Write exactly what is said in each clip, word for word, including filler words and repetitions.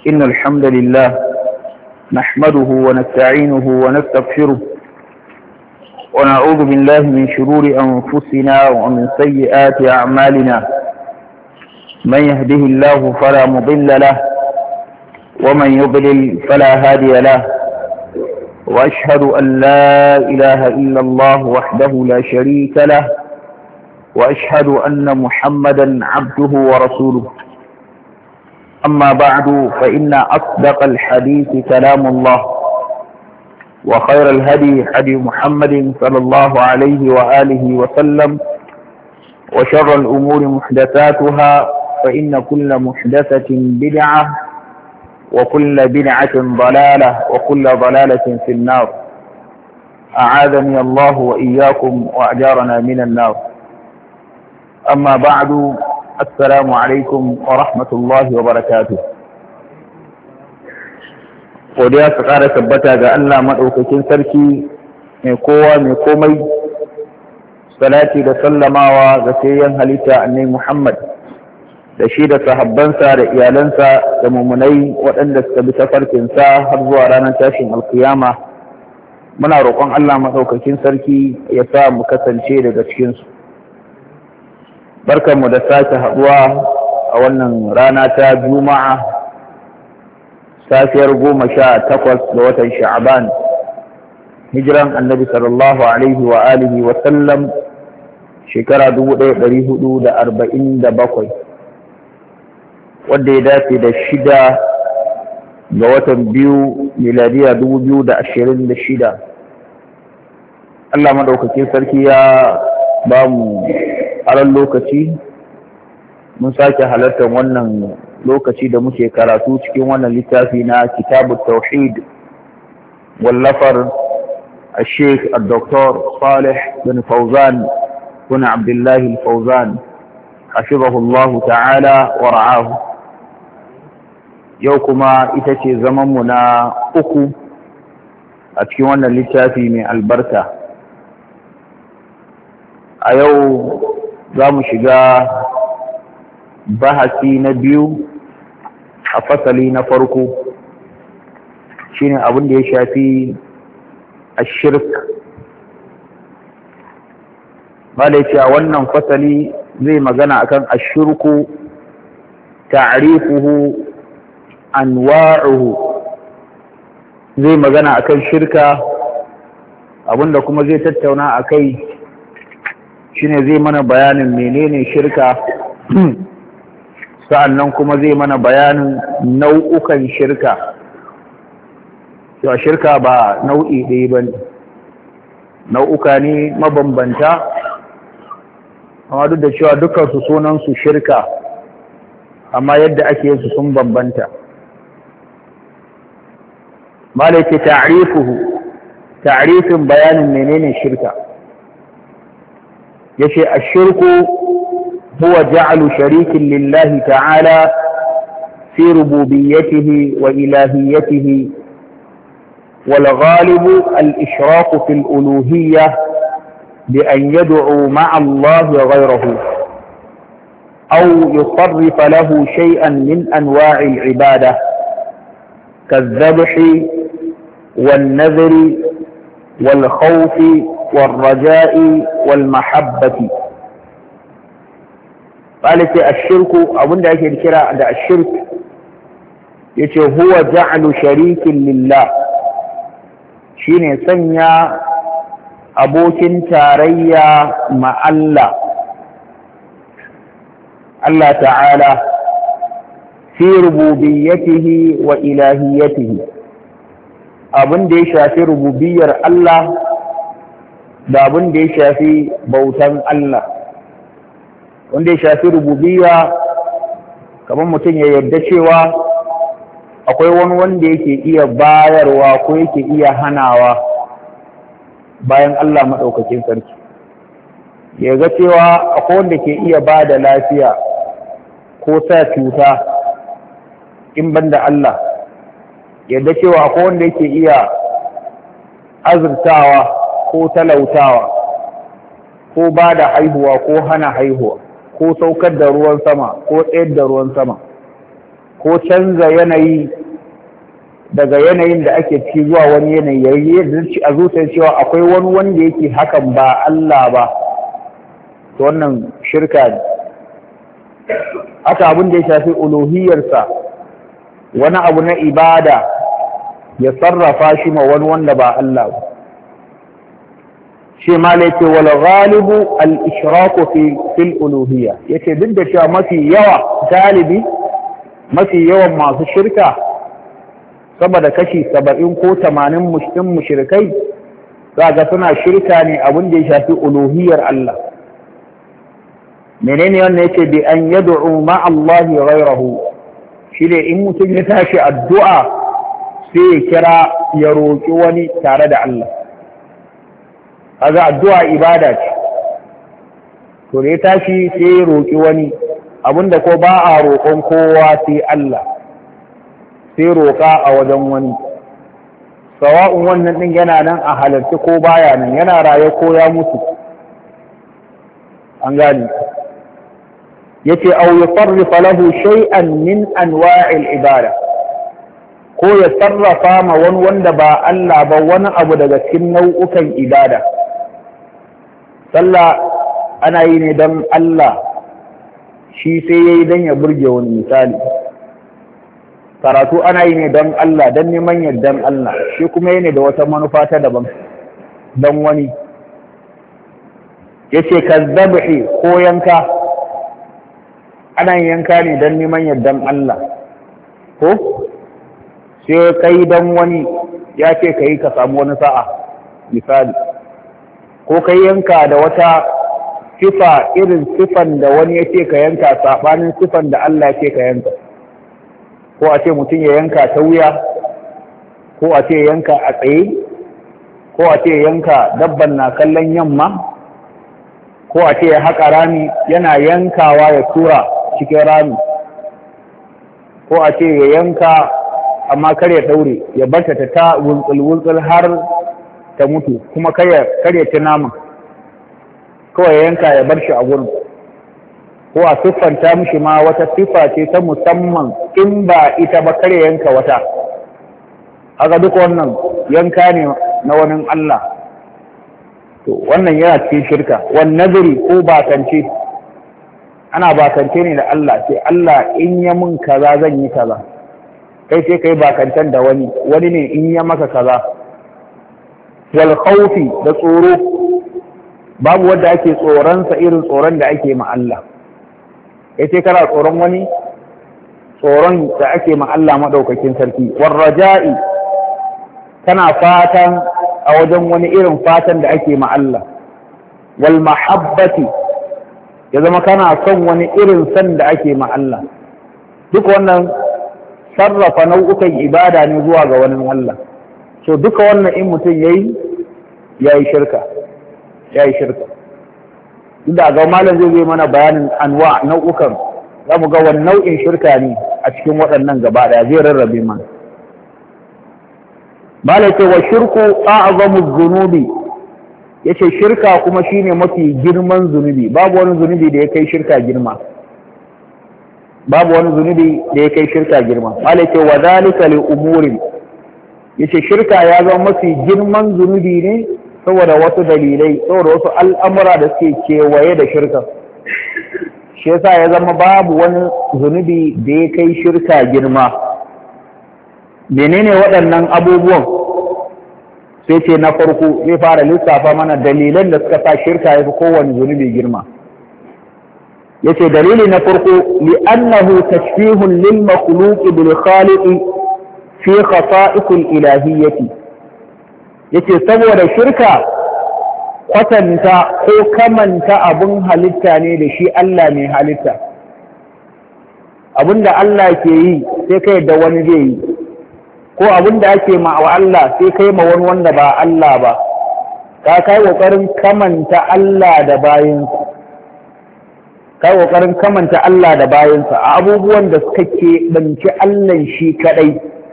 إن الحمد لله نحمده ونستعينه ونستغفره ونعوذ بالله من شرور أنفسنا ومن سيئات أعمالنا. من يهده الله فلا مضل له ومن يضلل فلا هادي له، وأشهد أن لا إله إلا الله وحده لا شريك له، وأشهد أن محمدا عبده ورسوله. أما بعد، فإن أصدق الحديث كلام الله، وخير الهدي هدي محمد صلى الله عليه وآله وسلم، وشر الأمور محدثاتها، فإن كل محدثة بدعة وكل بدعة ضلالة وكل ضلالة في النار. أعاذني الله وإياكم وأجارنا من النار. أما بعد، السلام عليكم ورحمة الله وبركاته. godiya su ƙara tabbata ga Allah maɗaukakin sarki mai kowa mai komai, salati da sallamawa ga sayyan halitta annai Muhammad da shi da sahabbansa da iyalansa da mummunai waɗanda suka bi tafarkinsa har zuwa ranar tashin alkiyama. Muna roƙon Allah maɗaukakin sarki ya sa mu kasance daga cikinsu. Barkanmu da sake haɗuwa a wannan rana ta Juma'a, safiyar goma sha takwas ga watan Sha'aban, hijiran annabi sallallahu alaihi wa alihi wa sallam shekara dubu ɗaya ɗari hudu da arba'in da bakwai, wanda ya dace da shida ga watan biyu miladiya dubu biyu da ashirin da shida. Allah maɗaukakin sarki ya ba mu aron lokaci mun sake halartar wannan lokaci da muke karatu cikin wannan littafi na kitabut tauhid wallafar al-sheikh al-doktor Salih bin Fawzan bin Abdullah al-Fawzan hafizahullahu ta'ala wa ra'ahu. Yau kuma ita ce zaman mu na uku a cikin wannan littafi mai albarka. A yau za mu shiga bahasi na biyu a fasali na farko, shine abin da ya shafi ashirk. Bada ce a wannan fasali zai magana akan ashirku, ta'rifuhu, anwa'uhu. Zai magana akan shirka, abinda kuma zai tattauna akai shine zai mana bayanin menene shirka, sa'annan kuma zai mana bayanin nau'ukan shirka. Cewa shirka ba nau'i ɗaya ba ne, nau'uka ne mabambanta, amma duk da cewa dukansu sunansu shirka, amma yadda ake su sun bambanta. Malai ce ta'rifuhu, ta'rifin bayanin menene shirka. yace ashirku huwa ja'lu sharikin lillahi ta'ala fi rububiyyatihi wa ilahiyyatihi, wal ghalibu al ishraku fil uluhiyyah bi an yad'u ma'a Allah ghayrahu aw yusarrif lahu shay'an min anwa'i al ibadah kadh-dhabhi wan nadhri wal khawfi والرجاء والمحبة. قال الشرك أبن ده كرا ده الشرك يتي هو جعل شريك لله، شيني سنيا أبوكين تاريا مع الله الله تعالى في ربوبيته وإلهيته. أبن ده شافي ربوبية الله da abin da ya shafi bautan Allah. Wanda ya shafi rububiyya, kamar mutum ya yarda cewa akwai wani wanda yake iya bayarwa ko yake iya hanawa bayan Allah maɗaukakin sarki. Ya ga cewa akwai wanda ke iya ba da lafiya ko sa cuta in banda Allah. Yarda cewa akwai wanda yake iya azurtawa ko talautawa ko ba da haihuwa ko hana haihuwa ko saukar da ruwan sama ko tsayar da ruwan sama. ko canza yanayi daga yanayin da ake ciki zuwa wani yanayi yayi a zuciyar cewa akwai wani wanda yake hakan ba Allah ba, to wannan shirka ne. Haka abin da ya shafi uluhiyarsa, wani abu na ibada ya sarrafa shi ma wani wanda ba Allah ba. Shi ma laike wal ghalibu al ishraku fi fil uluhiyya, yace duk da cewa mafi yawa galibi mafi yawan masu shirka sama da kashi saba'in ko tamanin mushtin mushrikai zaga suna shirka ne abin da ya shafi uluhiyar Allah. Menene wannan yace bi an yad'u ma Allah ghayrahu, shine in mutum ya tashi addu'a sai ya kira ya roki wani tare da Allah. Kaga addu'a ibada ce, to da ya tashi sai ya roki wani abinda ko ba a roƙon kowa sai Allah, sai roƙa a wajen wani, sawa'un wannan ɗin yana nan a halarci ko baya nan, yana raye ko ya mutu. An gani yace aw yusarrifa lahu shay'an min anwa'il ibada, ko ya sarrafa ma wani wanda ba Allah ba wani abu daga cikin nau'ukan ibada. Sallah ana yi ne don Allah, shi sai yayi don ya burge wani. Misali, karatu ana yi ne don Allah, don neman yardan Allah, shi kuma yi ne da wata manufa ta daban don wani. Yace kazzabhi ko yanka, ana yanka ne don neman yardan Allah, ko sai kai don wani ya ce ka yi ka samu wani sa'a. Misali, ko kai yanka da wata sifa irin sifan da wani ya ce ka yanka saɓanin sifan da Allah ya ce ka yanka, ko a ce mutum ya yanka ta wuya, ko a ce yanka a tsaye, ko a ce yanka dabban na kallon yamma, ko a ce ya haƙa rami yana yankawa ya tura cikin rami, ko a ce ya yanka amma kar ya ɗaure ya barta ta ta wultsul-wultsul har ta mutu, kuma kar ya ci naman, kawai ya yanka ya bar shi a gurin, ko a siffanta mishi ma wata siffa ce ta musamman in ba ita ba kar ya yanka wata. Haka duk wannan yanka ne na wani Allah. To wannan yana cikin shirka. Wan nazari ko bakance, ana bakance ne da Allah, sai Allah in ya mun kaza zan yi kaza, kai sai kai bakantan da wani wani ne in ya maka kaza. Wal khawfi da tsoro, babu wanda ake tsoronsa irin tsoron da ake ma Allah. Yace kana tsoron wani, tsoron da ake ma Allah madaukakin sarki. War raja'i, kana fatan a wajen wani irin fatan da ake ma Allah. Wal mahabbati, ya zama kana son wani irin san da ake ma Allah. Duk wannan sarrafa nau'ukan ibada ne zuwa ga wani Allah. So duka wannan in mutum yayi yayi shirka, yayi shirka. Inda ga malam zai yi mana bayanin anwa nau'ukan, za mu ga wani nau'in shirka ne a cikin waɗannan gaba ɗaya, zai rarrabe mana. Malam ce wa shirku a'zamu dhunubi, yace shirka kuma shine mafi girman zunubi. Babu wani zunubi da ya kai shirka girma. Babu wani zunubi da ya kai shirka girma. Malam ce wa zalika li umurin, yace shirka ya zama mafi girman zunubi ne saboda wasu dalilai, saboda wasu al'amura da suke kewaye da shirka. Shi yasa ya zama babu wani zunubi da ya kai shirka girma. Menene waɗannan abubuwan? Sai ce na farko zai fara lissafa mana dalilan da suka sa shirka ya fi kowane zunubi girma. Yace dalili na farko, li'annahu tashbihun lil makhluqi bil khaliqi fi khasa'ikul ilahiyyati. Yace saboda shirka kwatanta ko kamanta abun halitta ne da shi Allah mai halitta. Abinda Allah ke yi sai kai da wani zai yi, ko abinda ake ma wa Allah sai kai ma wani wanda ba Allah ba. Ka kai kokarin kamanta Allah da bayinsa. Kai kokarin kamanta Allah da bayinsa a abubuwan da suka ke banci Allah shi kadai.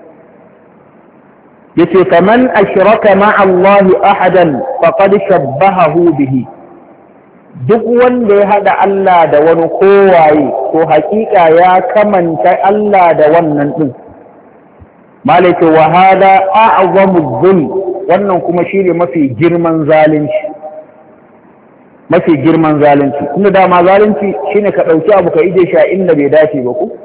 Yace kaman ashraka ma'a Allah ahadan faqad shabbahahu bihi. duk wanda ya haɗa Allah da wani kowaye to haƙiƙa ya kamanta Allah da wannan ɗin. Malaka wa hada a'zamu dhulm, wannan kuma shine mafi girman zalunci mafi girman zalunci kuma dama zalunci shine ka ɗauki abu ka ije shi a inda bai dace ba ku.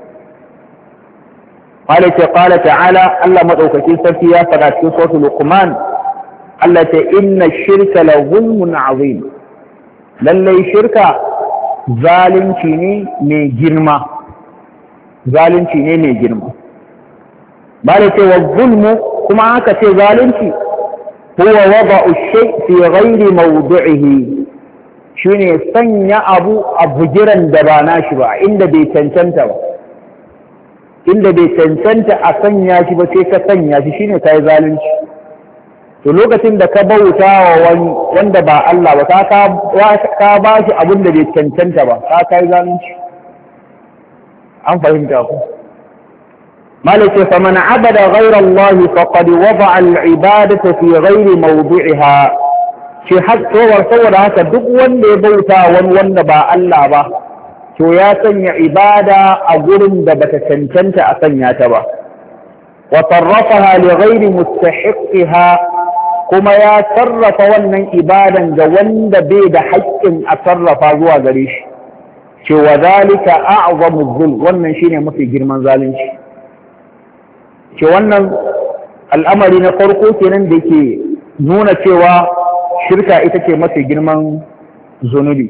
Malaka qala ta'ala, Allah madaukakin sarki ya faɗa cikin suratul Luqman, Allah ta inna shirka la zulmun azim, lallai shirka zalunci ne mai girma zalunci ne mai girma malaka wa zulmu kuma aka ce zalunci huwa wada'u shay fi ghairi mawdi'ihi, shine sanya abu a bugiran da ba nashi ba, inda bai cancanta ba inda bai cancanta a sanya shi ba sai ka sanya shi, shine kai zalunci. To lokacin da ka bauta wa wani wanda ba Allah ba, ka ba shi abin da bai cancanta ba, ka kai zalunci. An fahimta ku? Malaka fa man abada ghayra Allah faqad wada'a al-ibadata fi ghayri mawdi'iha. Shi hakko war saboda haka duk wanda ya bauta wani wanda ba Allah ba, to ya sanya ibada a gurin da bata cancanta a sanya ta ba. Wa sarrafaha li ghayri mustahiqqiha, kuma ya sarrafa wannan ibadan ga wanda bai da haƙƙin a sarrafa zuwa gare shi. Ce wa zalika a'zamu dhulm, wannan shine mafi girman zalunci. Ce wannan al'amari na farko kenan da ke nuna cewa shirka ita ce mafi girman zunubi.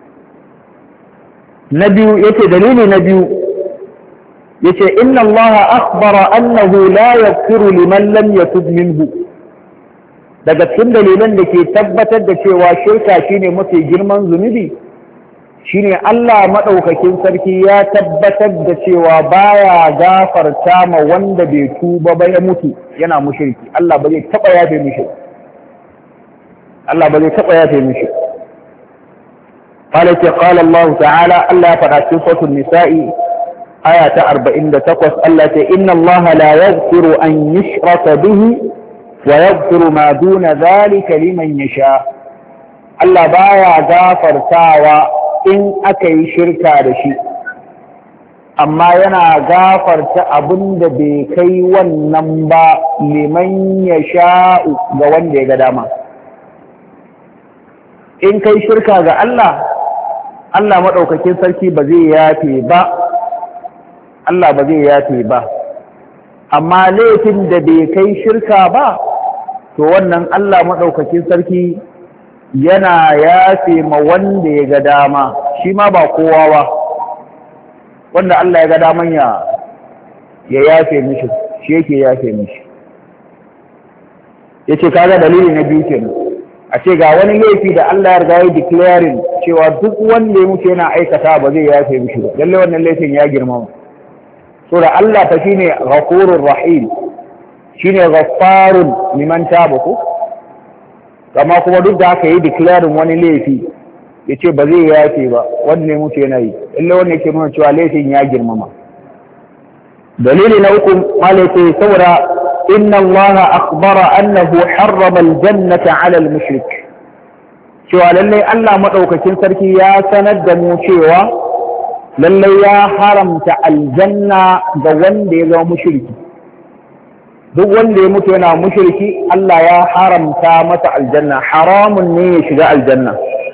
Na biyu yace dalili na biyu yace inna Allah akhbara annahu la yaghfiru liman lam yatub minhu. Daga cikin dalilan da ke tabbatar da cewa shirka shine mafi girman zunubi shine Allah madaukakin sarki ya tabbatar da cewa baya gafarta ma wanda bai tuba ba ya mutu yana mushriki. Allah ba zai taba yafe mishi Allah ba zai taba yafe mishi qala qala Allah ta'ala, Allah ya faɗa cikin suratul nisa'i aya ta arba'in da takwas, Allah ta inna Allah la yaghfiru an yushraka bihi wa yaghfiru ma duna dhalika liman yasha. Allah baya gafartawa in aka yi shirka da shi, amma yana gafarta abin da bai kai wannan ba liman yasha ga wanda ya ga dama. In kai shirka ga Allah, Allah madaukakin sarki ba zai yafe ba Allah ba zai yafe ba amma laifin da bai kai shirka ba, to wannan Allah maɗaukakin sarki yana yafe ma wanda ya ga dama, shi ma ba kowa ba, wanda Allah ya ga daman ya ya yafe mishi, shi yake yafe mishi. Yace kaga dalili na biyu kenan, a ce ga wani laifi da Allah ya riga ya declaring cewa duk wanda ya mutu yana aikata ba zai yafe mishi ba, lalle wannan laifin ya girmama. So da Allah fa shine ghafurur rahim, shine ghaffarun liman taba ko, amma kuma duk da haka yi declaring wani laifi yace ba zai yafe ba wanda ya mutu yana yi, lalle wannan yake nuna cewa laifin ya girmama. Dalili na uku malaka saboda inna Allah akhbara annahu harrama aljannata ala almushrik, cewa lalle Allah madaukakin sarki ya sanar da mu cewa lalle ya haramta aljanna ga wanda ya zama mushriki. Duk wanda ya mutu yana mushriki Allah ya haramta masa aljanna, haramun ne ya shiga aljanna.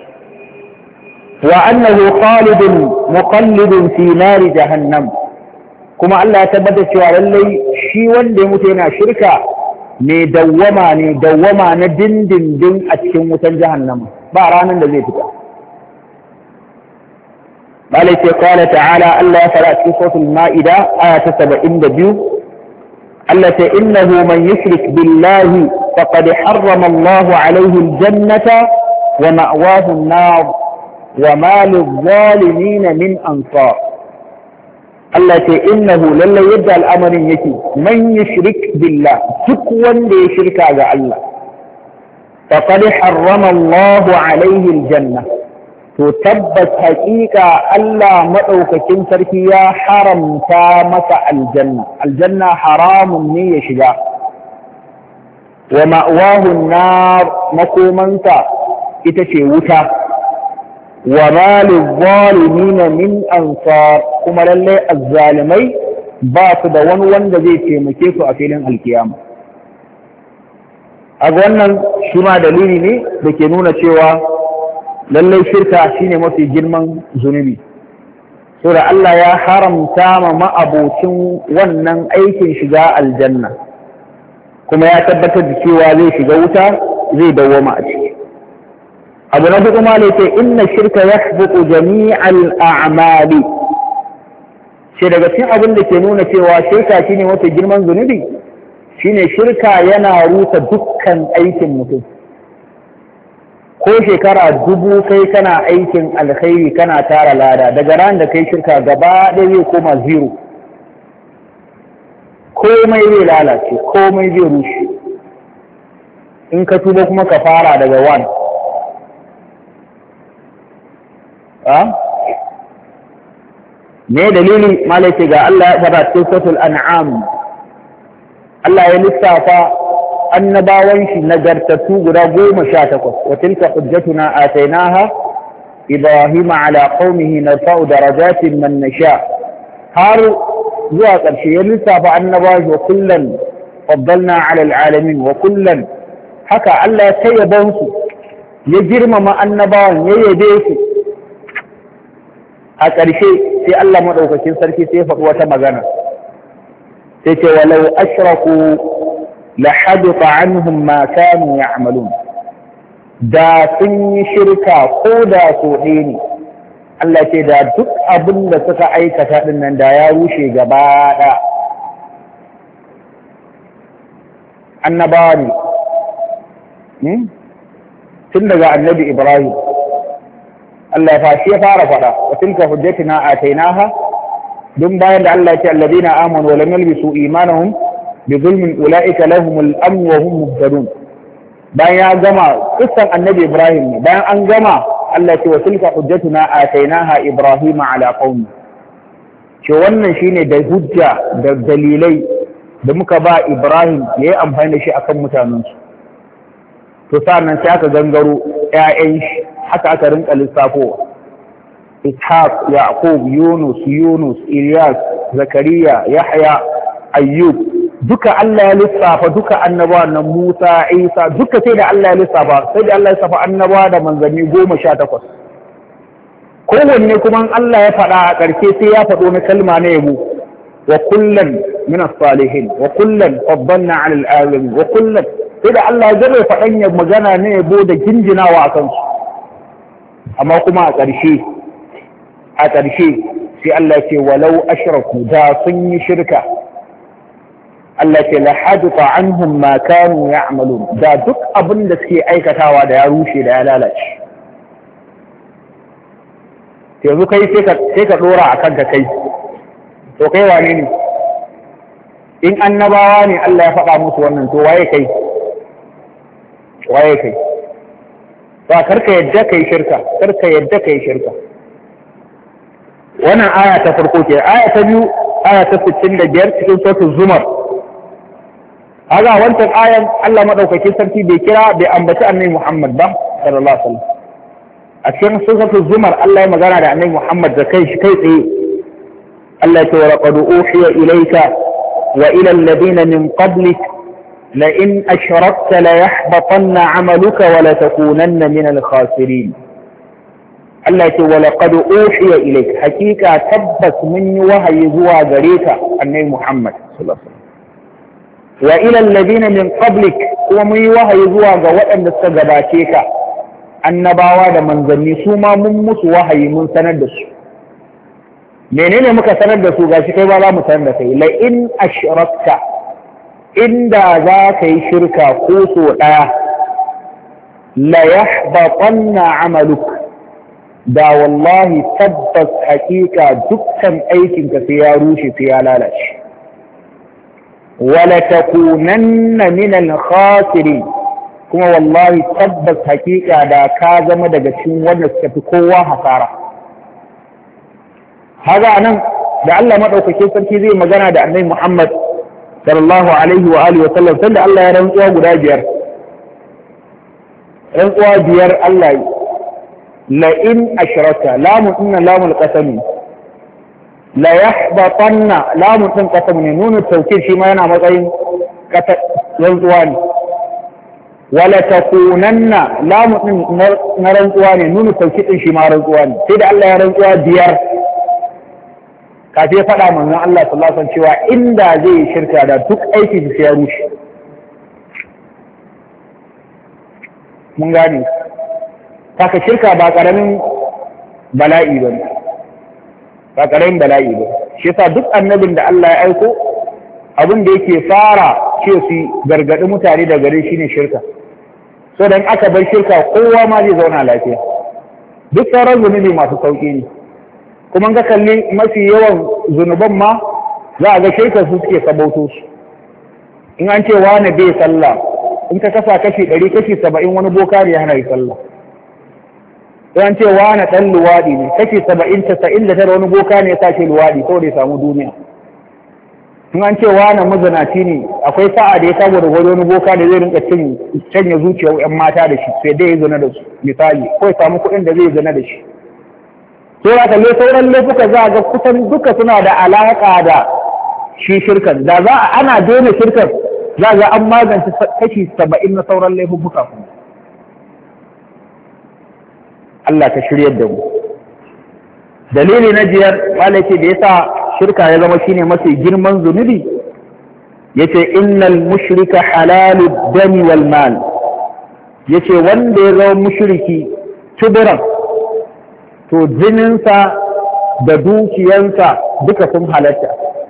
Wa annahu khalidun muqallidun fi nari jahannam, kuma Allah ya tabbata cewa lallai shi wanda ya mutu yana shirka ne dawwama ne dawwama na dindindin a cikin wutan jahannama, ba ranar da zai fita. Malai ce qala ta'ala, Allah ya fara cikin suratul Ma'ida aya ta saba'in da biyu, Allah ta innahu man yushrik billahi faqad harrama Allahu alayhi aljannata wa ma'wahu an-nar wa ma lil-zalimin min ansar. Allah ce innahu lallai yadda al'amarin yake, man yushrik billah, duk wanda ya shirka ga Allah, faqad harrama Allahu alayhi aljanna, to tabbas haƙiƙa Allah madaukakin sarki ya haramta masa aljanna, aljanna haramun ne ya shiga. Wa ma'wahu an-nar, makomansa ita ce wuta. wa ma lizzalimina min ansar, kuma lalle azzalimai ba su da wani wanda zai taimake su a filin alkiyama. A wannan shi ma dalili ne da ke nuna cewa lallai shirka shine mafi girman zunubi. So da Allah ya haramta ma ma'abocin wannan aikin shiga aljanna, kuma ya tabbatar da cewa zai shiga wuta zai dawwama a ciki. Abu na hudu ma ne ce inna shirka yahbutu jami'al a'mali. Sai daga cikin abin da ke nuna cewa shirka shine mafi girman zunubi, shine shirka yana rusa dukkan aikin mutum. Ko shekara dubu kai kana aikin alkhairi kana tara lada, daga ran da kai shirka gaba ɗaya zai koma zero. Komai zai lalace, komai zai rushe. In ka tuba kuma ka fara daga one. Ha? Me dalili malaka ga Allah ya fara cikin suratul an'am. Allah ya lissafa annabawan shi nagartattu guda goma sha takwas. Wa tilka hujjatuna atainaha Ibrahima ala qaumihi narfa'u darajatin man nasha. Har zuwa ƙarshe ya lissafa annabawa wa kullan faddalna ala alalamin wa kullan, haka Allah ya tayyaban su, ya girmama annabawan, ya yabe su. A ƙarshe sai Allah madaukakin sarki sai ya faɗi wata magana. Sai ce walau ashraku la habita anhum ma kanu ya'malun. Da sun yi shirka ko da so ɗaya ne, Allah ce da duk abin da suka aikata ɗin nan da ya rushe gaba ɗaya. Annabawa ne, tun daga annabi Ibrahim, Allah ya fashi ya fara faɗa, wa tilka hujjatina atainaha, dun bayan da Allah ya ce alladina amanu wa lam yalbisu imanahum bi zulmin ulaika lahumul amn wa hum muhtadun. Bayan ya gama kissan annabi Ibrahim ne, bayan an gama Allah ce wa tilka hujjatuna atainaha Ibrahim ala qaumi. Ce wannan shine da hujja da dalilai da muka ba Ibrahim yayi amfani da shi akan mutanensu. To sannan sai aka gangaro ƴaƴan shi, haka aka rinka lissafowa. Ishaq, Yaqub, Yunus, Yunus, Ilyas, Zakariya, Yahya, Ayyub, duka Allah ya lissafa duka annabawa na Musa, Isa, duka sai da Allah ya lissafa, sai da Allah ya lissafa annabawa da manzanni goma sha takwas. Kowanne kuma Allah ya faɗa a ƙarshe sai ya faɗo na kalma na yabo, wa kullan min as-salihin, wa kullan faddalna 'ala al-alamin, wa kullan, sai da Allah ya zama faɗan ya magana na yabo da jinjinawa a kansu. Amma kuma a ƙarshe, a ƙarshe sai Allah ce walau ashraku, da sun yi shirka, Allah ce la hadita anhum ma kanu ya'malun, da duk abin da suke aikatawa da ya rushe da ya lalace. Yanzu kai sai ka sai ka dora akan ka kai, to kai wane ne? In annabawa ne Allah ya faɗa musu wannan, to waye kai? Waye kai? Ba karka yadda kai shirka, karka yadda kai shirka. Wannan aya ta farko ce. Aya ta biyu, aya ta sittin da biyar cikin suratul Zumar. Haga wancan ayan Allah madaukakin sarki bai kira bai ambaci annabi Muhammad ba sallallahu alaihi wasallam. A cikin suratul Zumar Allah ya magana da annabi Muhammad da kai shi kai tsaye. Allah ya ce wa laqad uhiya ilayka wa ila alladhina min qablik la in ashrakta la yahbatanna 'amaluka wa la takunanna min al-khasirin. Allah ce wa laqad uhiya ilayk, hakika tabbas mun yi wahayi zuwa gare ka annabi Muhammad sallallahu alaihi wasallam. Wa ila alladhina min qablik, kuma mun yi wahayi zuwa ga waɗanda suka gabace ka annabawa da manzanni, su ma mun musu wahayi mun sanar da su. Menene muka sanar da su? Gashi kai ba za mu sanar da kai. La in ashrakta, inda za ka yi shirka ko so ɗaya, la yahbatanna 'amaluka, da wallahi tabbas hakika dukkan aikinka sai ya rushe sai ya lalace. Wala takunanna min al-khasirin, kuma wallahi tabbas hakika da ka zama daga cikin wanda suka fi kowa hasara. Haga nan da Allah madaukakin sarki zai magana da Annabi Muhammad sallallahu alaihi wa alihi wa sallam, sanda Allah ya rantsuwa guda biyar. Rantsuwa biyar Allah yi. la in ashraka lamun inna lamul qasami la yahbatanna lamun din qasam ne nunu tawkid shi ma yana matsayin rantsuwa ne wala takunanna lamun din na rantsuwa ne nunu tawkid din shi ma rantsuwa ne sai da Allah ya rantsuwa biyar kafin ya faɗa manzon Allah sallallahu alaihi wasallam cewa inda zai shirka da duk aikin shi ya rushe mun gane kaka shirka ba karamin bala'i ba ba karamin bala'i ba shi yasa duk annabin da Allah ya aiko abin da yake fara ce su gargadi mutane da gare shine shirka so dan aka bar shirka kowa ma zai zauna lafiya duk sauran zunubi masu sauki ne kuma ga kalli mafi yawan zunuban ma za a ga shirka su suke sabauto su in an ce wani bai sallah in ka kasa kashi ɗari kashi saba'in wani boka ne ya hana yi sallah in an ce wani ɗan luwaɗi ne kashi saba'in tasa'in da tara wani boka ne ya sake luwaɗi saboda ya samu duniya in an ce wani mazanaci ne akwai sa'a da ya samu da wani boka da zai rinka canya zuciyar yan mata da shi sai dai ya zana da su misali ko ya samu kuɗin da zai zana da shi sai ya kalle sauran laifuka za a ga kusan duka suna da alaƙa da shi shirkan da za a ana daina shirkan za ga an magance kashi saba'in na sauran laifuka kuma Allah ta shiryar da mu dalili na biyar wala ce da yasa shirka ya zama shine mafi girman zunubi yace innal mushrika halalud dami wal mal yace wanda ya zama mushriki tuburan to jininsa da dukiyansa duka sun halatta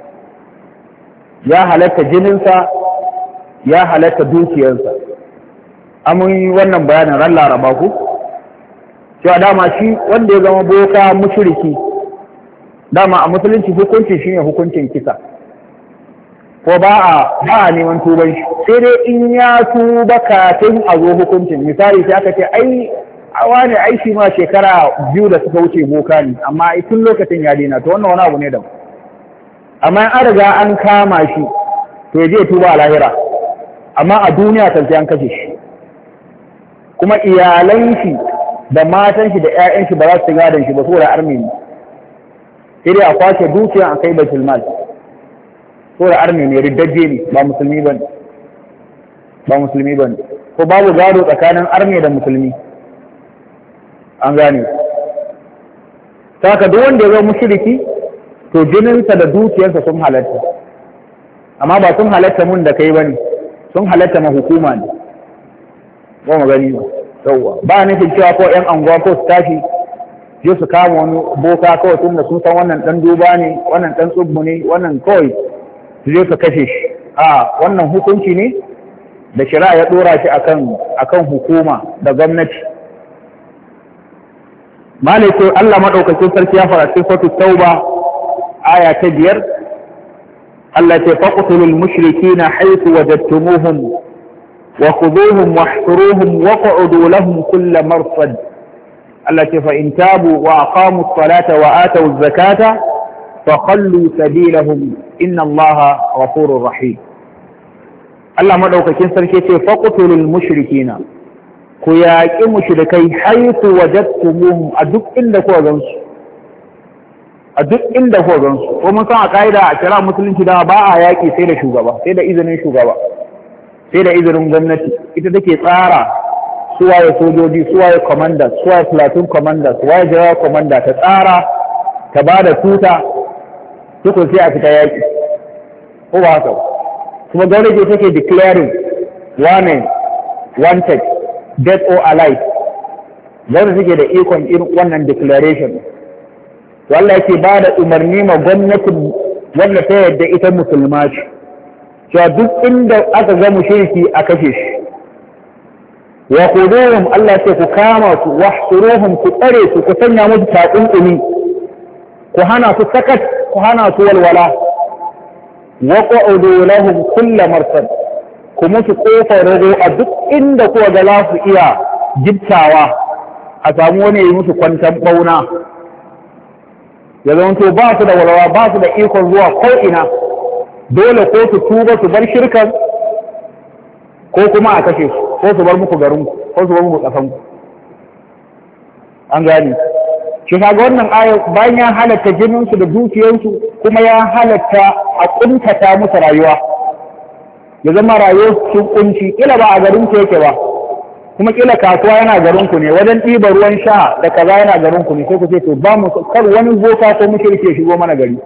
ya halatta jininsa ya halatta dukiyarsa amun yi wannan bayanin ran laraba ku cewa dama shi wanda ya zama boka mushriki dama a musulunci hukunci shine hukuncin kisa ko ba a ba a neman tuban shi sai dai in ya tuba kafin a zo hukuncin misali sai aka ce ai awa ne ai shi ma shekara biyu da suka wuce boka ne amma tun lokacin ya daina to wannan wani abu ne da amma an riga an kama shi to ya je tuba a lahira amma a duniya kan sai an kashe shi kuma iyalan shi da matan shi da ƴaƴan shi ba za su gadon shi ba saboda arme ne sai dai a kwace dukiya a kai baitul mal saboda arme ne riddaje ne ba musulmi bane ba musulmi bane ko babu gado tsakanin arme da musulmi an gane saka duk wanda ya zama mushriki to jininsa da dukiyarsa sun halatta amma ba sun halatta mun da kai bane sun halatta ma hukuma ne ba mu gani ba yawwa ba nufin cewa ko ƴan anguwa ko su tashi je su kama wani boka kawai tunda sun san wannan dan duba ne wannan dan tsubbu ne wannan kawai su je su kashe shi a wannan hukunci ne da shari'a ya dora shi akan akan hukuma da gwamnati malaiku Allah madaukakin sarki ya fara cikin suratul tauba aya ta biyar Allah ta faqtulul mushrikeena haythu wajadtumuhum wa khuduhum wahsuruhum waq'udu lahum kull marsad Allah ta fa in tabu wa aqamu as-salata wa atu az-zakata fakhallu sabilahum inna Allaha ghafurur rahim Allah madaukakin sarki ce faqtulul mushrikeena ku yaƙi mushrikai haythu wajadtumuhum a duk inda kuka gansu a duk inda kuka gansu ko mun san a kaida a kira musulunci da ba a yaƙi sai da shugaba sai da izinin shugaba sai da izinin gwamnati ita take tsara suwaye sojoji suwaye commander suwaye platoon commander suwaye general commander ta tsara ta ba da tuta tukun sai a fita yaƙi ko ba haka kuma gwamnati take declaring wane wanted dead or alive gwamnati take da ikon irin wannan declaration to Allah yake ba da umarni ma gwamnatin wanda ta yadda ita musulma ce cewa duk inda aka ga mushriki a kashe shi wa khuduhum Allah ce ku kama su wahsuruhum ku tsare su ku sanya musu takunkumi ku hana su sakat ku hana su walwala wa qu'udu lahum kull marsad ku musu kofar rago a duk inda kuwa ga za su iya jibtawa a samu wani yi musu kwantan bauna ya zama to ba su da walwala ba su da ikon zuwa ko'ina dole ko su tuba su bar shirkan ko kuma a kashe su ko su bar muku garinku ko su bar muku ƙasanku an gane shi kaga wannan aya bayan ya halatta jininsu da dukiyarsu kuma ya halatta a kuntata musu rayuwa ya zama rayuwar sun kunci kila ba a garin ku yake ba kuma kila kasuwa yana garin ku ne wajen ɗiba ruwan sha da kaza yana garin ku ne sai ku ce to ba mu kar wani boka ko mushrike shigo mana gari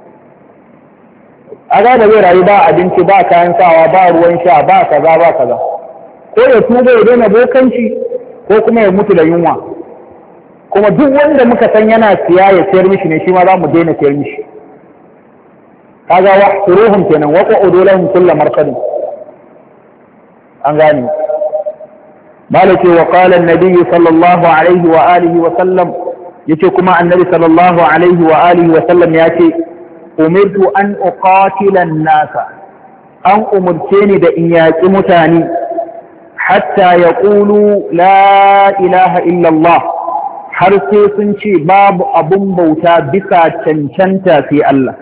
a ga da zai rayu ba abinci ba kayan sawa ba ruwan sha ba kaza ba kaza ko ya tuba ya daina bokanci ko kuma ya mutu da yunwa kuma duk wanda muka san yana siya ya sayar mishi ne shi ma za mu daina sayar mishi kaga wa suruhum kenan wa qu'udu lahum kullu marqadin an gane malaki wa qala an-nabi sallallahu alaihi wa alihi wa sallam yace kuma annabi sallallahu alaihi wa alihi wa sallam yace umirtu an uqatila an-nasa an umurce ni da in yaki mutane hatta yaqulu la ilaha illa Allah har sai sun ce babu abun bauta bisa cancanta sai Allah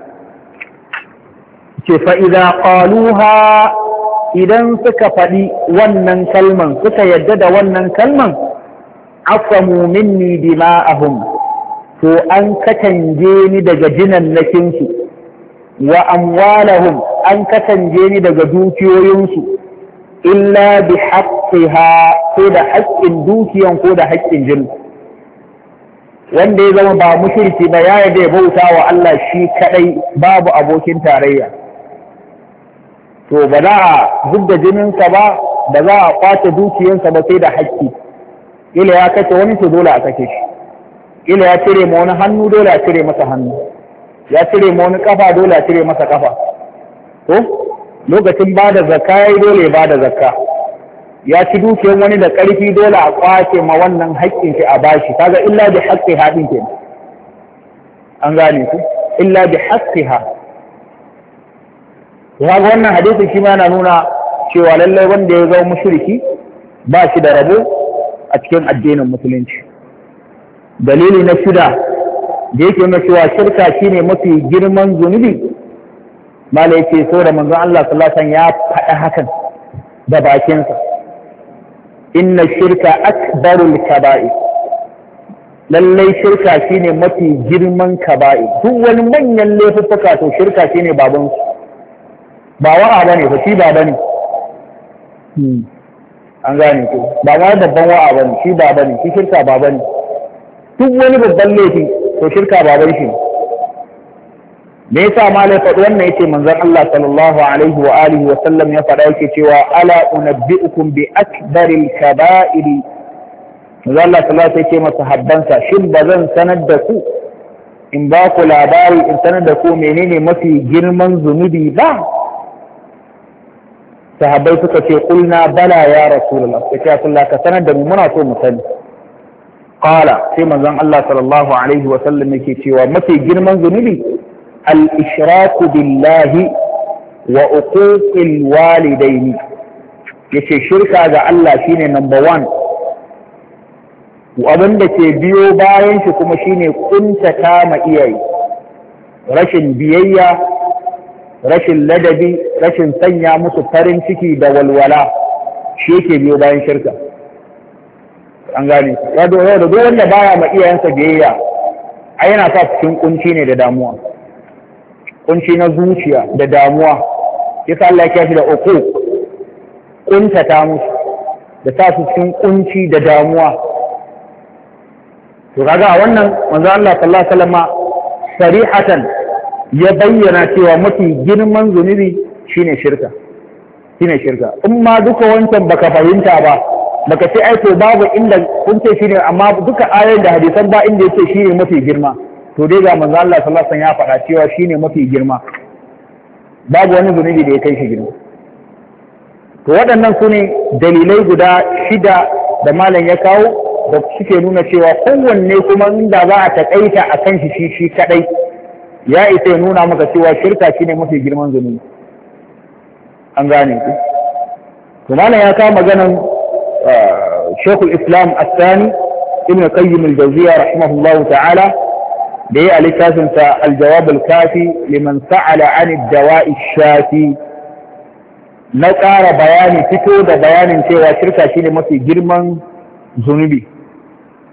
ce fa'iza ƙaluha idan suka faɗi wannan kalman suka yadda da wannan kalman afamu minni dima'ahum to an katange ni daga jinannakinsu wa amwalahum an katange ni daga dukiyoyinsu illa bi haqqiha ko da haƙƙin dukiyan ko da haƙƙin jin wanda ya zama ba mushriki ba ya yarda ya bauta wa Allah shi kadai babu abokin tarayya to ba za a zub da jininsa ba ba za a kwace dukiyarsa ba sai da haƙƙi ila ya kace wani to dole a kashe shi ila ya cire ma wani hannu dole a cire masa hannu ya cire ma wani kafa dole a cire masa kafa to lokacin ba da zakka yayi dole ya ba da zakka ya ci dukiyar wani da ƙarfi dole a kwace ma wannan haƙƙin shi a bashi kaga illa bi haqqi hadin kenan an gane ku illa bi haqqiha ya ga wannan hadisi shi ma yana nuna cewa lallai wanda ya zama mushriki ba shi da rabo a cikin addinin musulunci dalili na shida da yake nuna cewa shirka shine mafi girman zunubi malai ce so da manzon Allah sallallahu alaihi wasallam ya faɗa hakan da bakinsa inna shirka akbarul kaba'ir lallai shirka shine mafi girman kaba'ir duk wani manyan laifuffuka to shirka shine babansu ba wa'a bane ba shi ba bane an gane ko ba ma babban wa'a bane shi ba bane shi shirka ba bane duk wani babban laifi to shirka ba bane shi me yasa malai faɗi wannan yace manzon Allah sallallahu alaihi wa alihi wa sallam ya faɗa yake cewa ala unabbiukum bi akbaril kaba'iri manzon Allah sallallahu alaihi yake masa habbansa shin bazan sanar da ku in ba ku labari in sanar da ku menene mafi girman zunubi ba sahabbai suka ce kulna bala ya rasulullah sai ya sallah ka sanar da mu muna so mu sani qala sai manzon Allah sallallahu alaihi wa sallam yake cewa mafi girman zunubi al-ishraku billahi wa uquqil walidaini yace shirka ga Allah shine number one abin da ke biyo bayan shi kuma shine kuntata ma iyaye rashin biyayya rashin ladabi rashin sanya musu farin ciki da walwala shi yake biyo bayan shirka an gane ya do da duk wanda baya ma iyayensa biyayya ai yana sa cikin kunci ne da damuwa kunci na zuciya da damuwa yasa Allah ya kiyaye da uku kuntata musu da sa su cikin kunci da damuwa to kaga wannan manzo Allah sallallahu alaihi wasallam sarihatan ya bayyana cewa mafi girman zunubi shine shirka shine shirka in ma duka wancan baka fahimta ba baka ce ai to babu inda kun ce shine amma duka ayoyin da hadisan ba inda yake shine mafi girma to dai ga manzo Allah sallallahu alaihi wasallam ya faɗa cewa shine mafi girma babu wani zunubi da ya kai shi girma to waɗannan su ne dalilai guda shida da malam ya kawo da suke nuna cewa kowanne kuma inda za a taƙaita a kan shi shi shi kaɗai ya isa ya nuna maka cewa shirka shine mafi girman zunubi an gane ku to malam ya kawo maganan Sheikhul Islam As-Sani Ibn Qayyim Al-Jawziyya rahimahullahu ta'ala da ya littafin sa Al-Jawab Al-Kafi liman sa'ala 'an ad-dawa'i ash-shafi na ƙara bayani fito da bayanin cewa shirka shine mafi girman zunubi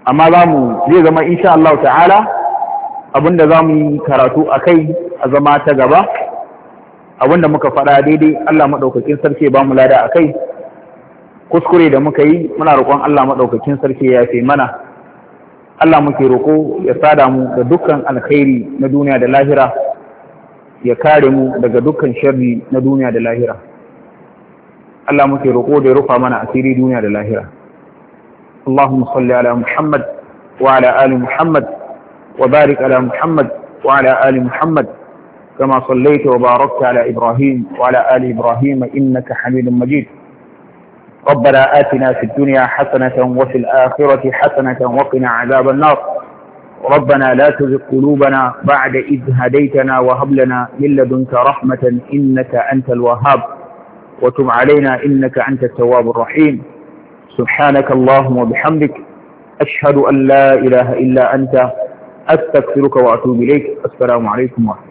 amma za mu zai zama insha Allah ta'ala abinda za mu yi karatu a kai a zama ta gaba, abinda muka faɗa daidai Allah maɗaukakin sarki ba mu lada a kai, kuskure da muka yi muna roƙon Allah maɗaukakin sarki ya fi mana. Allah muke roƙo ya sada mu da dukkan alkhairi na duniya da lahira, ya kare mu daga dukkan sharri na duniya da lahira. Allah muke roƙo da ya rufa mana asiri duniya da lahira. Allahumma salli ala Muhammad wa ala ali Muhammad wa barik ala Muhammad wa ala ali Muhammad kama sallaita wa barakta ala Ibrahim wa ala ali Ibrahim innaka Hamidum Majid. ربنا آتنا في الدنيا حسنة وفي الآخرة حسنة وقنا عذاب النار. ربنا لا تزغ قلوبنا بعد إذ هديتنا وهب لنا من لدنك رحمة إنك أنت الوهاب وتب علينا إنك أنت التواب الرحيم. سبحانك اللهم وبحمدك أشهد أن لا إله إلا أنت أستغفرك وأتوب إليك. السلام عليكم ورحمة الله.